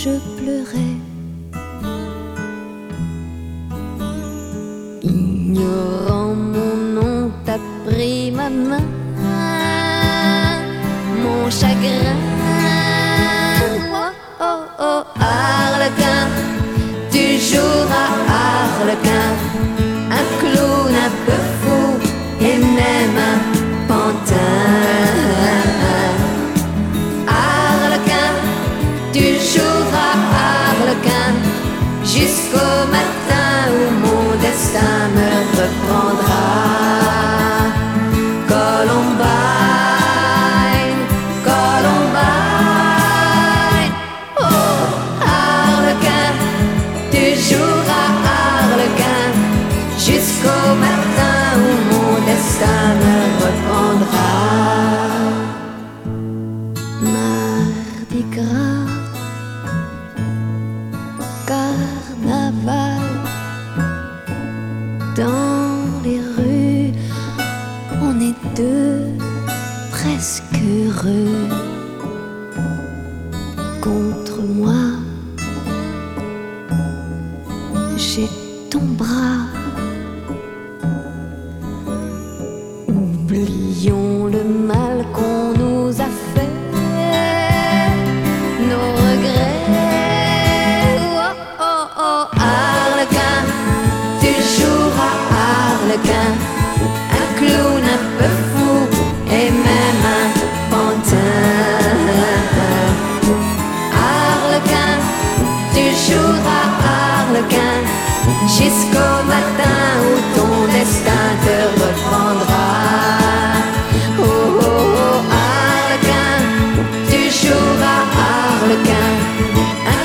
je pleurais, ignorant mon nom, t'as pris ma main, mon chagrin. Oh, oh, oh, Harlequin, tu joueras Harlequin, un clown un peu fou et même un pantin. Harlequin, tu joueras Harlequin jusqu'au matin où mon destin me reprendra. Columbine, Columbine, oh Harlequin, tu joueras Harlequin jusqu'au matin où mon destin me reprendra. Mardi gras, carnaval, dans les rues, on est deux, presque heureux. Contre moi, j'ai ton bras. Oublions le mal qu'on nous a fait, nos regrets. Oh, oh, oh, Harlequin, tu joueras Harlequin, un clown un peu fou et même un pantin. Harlequin, tu joueras Harlequin jusqu'au matin où ton destin te reprendra. Oh, oh, oh, Harlequin, tu joueras Harlequin, un